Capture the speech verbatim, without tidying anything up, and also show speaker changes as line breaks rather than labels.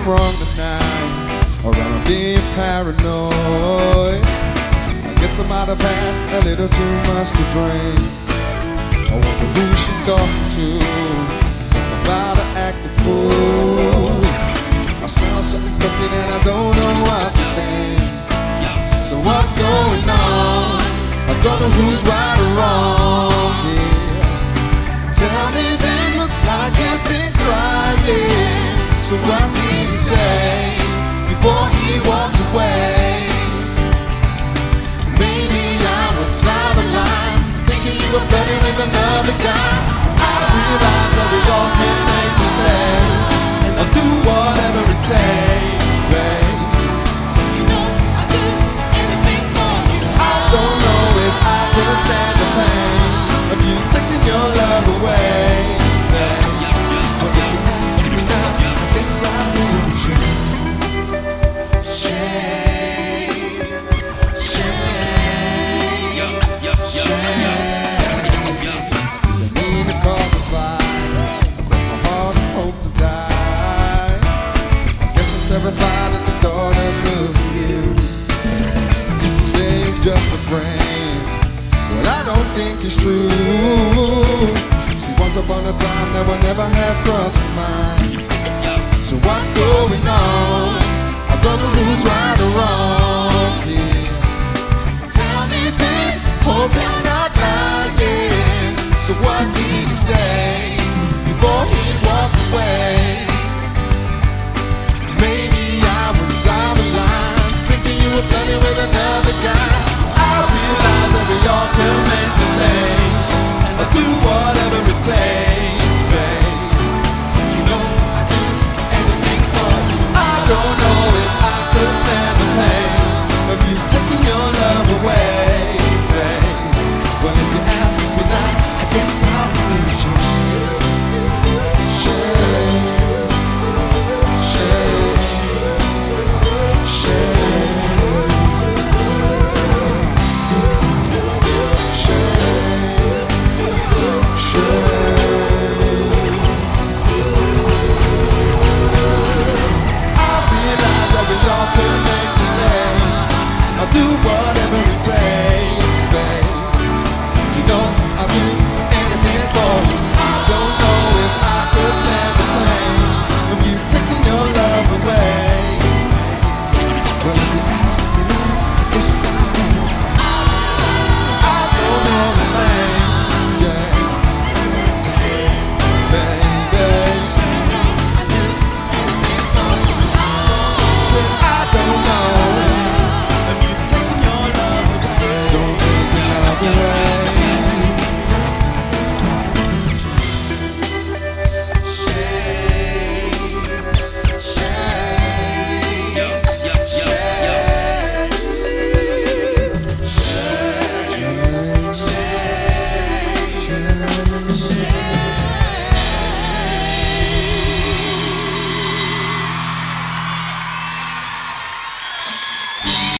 wrong tonight, or am I being paranoid? I guess I might have had a little too much to drink. I wonder who she's talking to. Something about to act a fool. I smell something cooking and I don't know what to think. So what's going on? I don't know who's right or wrong here. Tell me, babe, looks like you've been crying. So what did he say before he walked away? Maybe I was out of line, thinking you were flirting with another guy. I realize that we all can make mistakes, and I'll do whatever it takes, babe.
You know I'd do anything for you.
I don't know if I could stand the pain of you taking your love away, babe. But if you ask me now, I guess I will shame. Shame, shame, shame. Didn't mean to cause a fight. I crossed my heart and hope to die. I guess I'm terrified at the thought of losing you. Say it's just a friend, well, I don't think it's true. See, once upon a time that would never have crossed my mind. So what's going on? I don't know who's right or wrong here.